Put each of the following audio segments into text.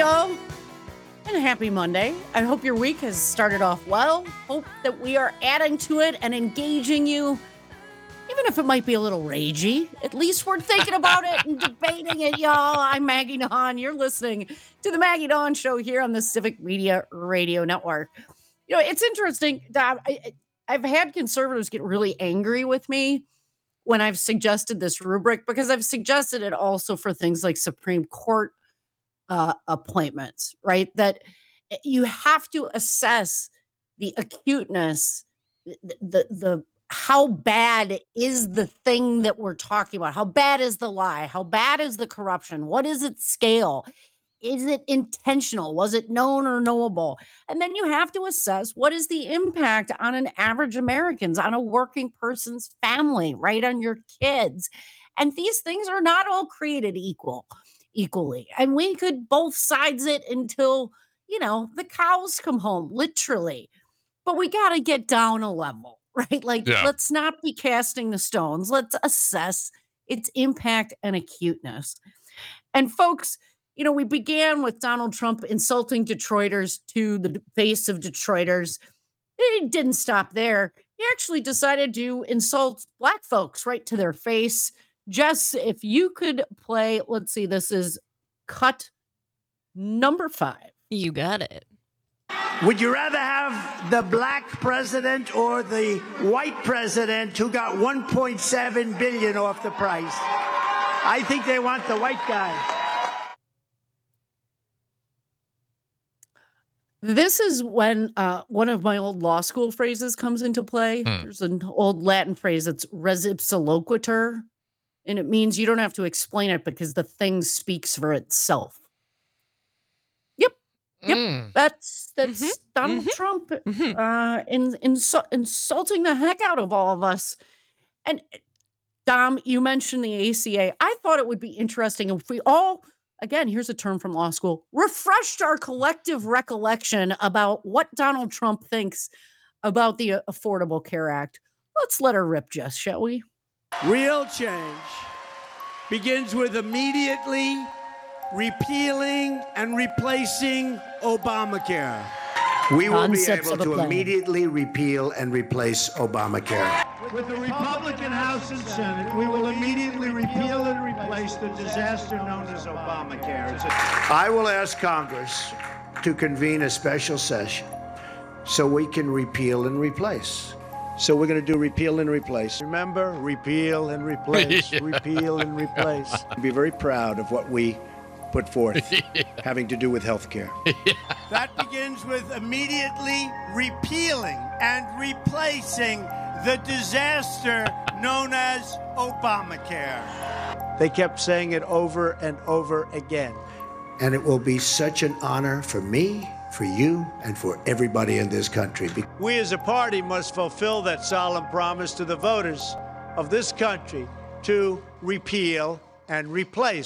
y'all, and happy Monday. I hope your week has started off well. Hope that we are adding to it and engaging you, even if it might be a little ragey. At least we're thinking about it and debating it, y'all. I'm Maggie Dawn. You're listening to the Maggie Dawn Show here on the Civic Media Radio Network. You know, it's interesting, Dom. I've had conservatives get really angry with me when I've suggested this rubric, because I've suggested it also for things like Supreme Court appointments, right? That you have to assess the acuteness, the how bad is the thing that we're talking about? How bad is the lie? How bad is the corruption? What is its scale? Is it intentional? Was it known or knowable? And then you have to assess what is the impact on an average American's, on a working person's family, right? On your kids. And these things are not all created equally. And we could both sides it until, the cows come home, literally. But we got to get down a level, right? Let's not be casting the stones. Let's assess its impact and acuteness. And folks, we began with Donald Trump insulting Detroiters to the face of Detroiters. It didn't stop there. He actually decided to insult Black folks right to their face. Jess, if you could play, let's see, this is cut number 5. You got it. Would you rather have the black president or the white president who got $1.7 billion off the price? I think they want the white guy. This is when one of my old law school phrases comes into play. There's an old Latin phrase that's res ipsa loquitur, and it means you don't have to explain it because the thing speaks for itself. Yep. That's Donald Trump insulting the heck out of all of us. And Dom, you mentioned the ACA. I thought it would be interesting if we all, again, here's a term from law school, refreshed our collective recollection about what Donald Trump thinks about the Affordable Care Act. Let's let her rip, Jess, shall we? Real change begins with immediately repealing and replacing Obamacare. We will be able to immediately repeal and replace Obamacare. With the Republican House and Senate, we will immediately repeal and replace the disaster known as Obamacare. I will ask Congress to convene a special session so we can repeal and replace. So we're going to do repeal and replace. Remember, repeal and replace, repeal and replace. Be very proud of what we put forth having to do with health care. That begins with immediately repealing and replacing the disaster known as Obamacare. They kept saying it over and over again. And it will be such an honor for me, for you, and for everybody in this country. We as a party must fulfill that solemn promise to the voters of this country to repeal and replace.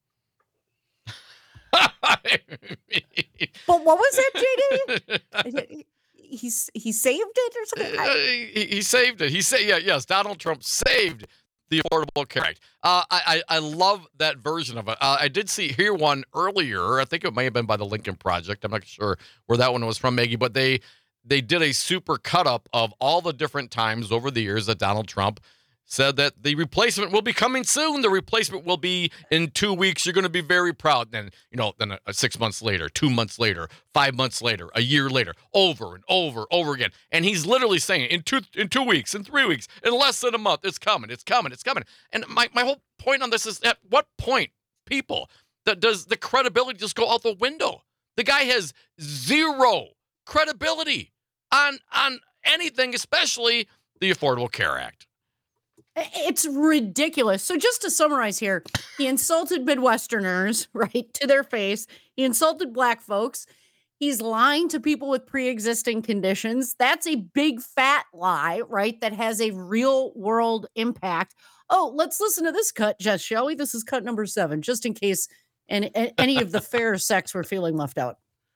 But what was it, JD? He saved it or something? He saved it. Yes, Donald Trump saved the Affordable Care Act. I love that version of it. I did hear one earlier. I think it may have been by the Lincoln Project. I'm not sure where that one was from, Maggie, but they did a super cut up of all the different times over the years that Donald Trump said that the replacement will be coming soon. The replacement will be in 2 weeks. You're going to be very proud. Then, then 6 months later, 2 months later, 5 months later, a year later, over and over again. And he's literally saying in 2 weeks, in 3 weeks, in less than a month, it's coming. And my whole point on this is, at what point, people, does the credibility just go out the window? The guy has zero credibility on anything, especially the Affordable Care Act. It's ridiculous. So just to summarize here, he insulted Midwesterners, right, to their face. He insulted Black folks. He's lying to people with pre-existing conditions. That's a big fat lie, right, that has a real world impact. Oh, let's listen to this cut, Jess, shall we? This is cut number 7, just in case any of the fair sex were feeling left out.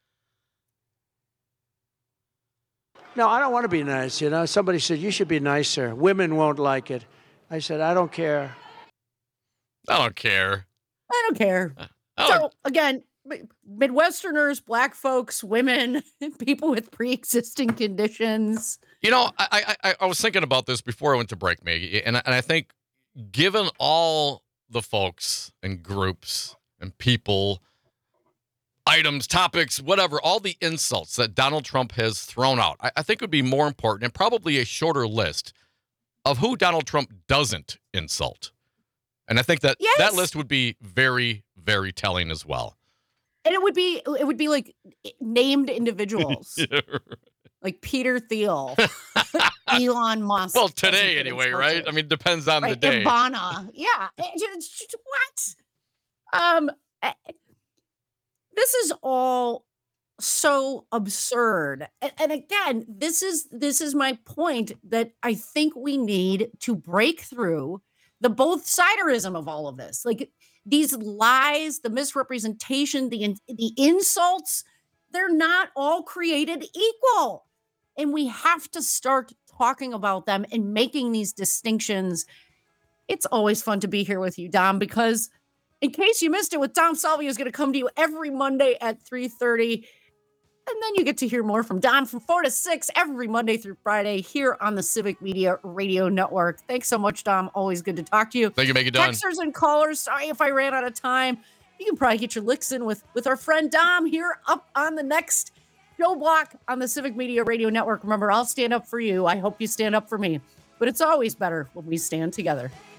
No, I don't want to be nice. Somebody said, you should be nicer. Women won't like it. I said, I don't care. I don't care. So, again, Midwesterners, black folks, women, people with pre-existing conditions. You know, I was thinking about this before I went to break, Maggie, and I think given all the folks and groups and people, items, topics, whatever, all the insults that Donald Trump has thrown out, I think it would be more important and probably a shorter list of who Donald Trump doesn't insult. And I think that that list would be very, very telling as well. And it would be like named individuals. Yeah. Like Peter Thiel, Elon Musk. Well, today anyway, right? I mean, depends on the day. Ivana. Yeah. What? This is all so absurd. And again, this is my point that I think we need to break through the both siderism of all of this. Like these lies, the misrepresentation, the insults, they're not all created equal. And we have to start talking about them and making these distinctions. It's always fun to be here with you, Dom, because in case you missed it, with Dom Salvio is going to come to you every Monday at 3:30. And then you get to hear more from Don from 4 to 6 every Monday through Friday here on the Civic Media Radio Network. Thanks so much, Dom. Always good to talk to you. Thank you, Make It Done. Texters and callers, sorry if I ran out of time. You can probably get your licks in with our friend Dom here up on the next show block on the Civic Media Radio Network. Remember, I'll stand up for you. I hope you stand up for me. But it's always better when we stand together.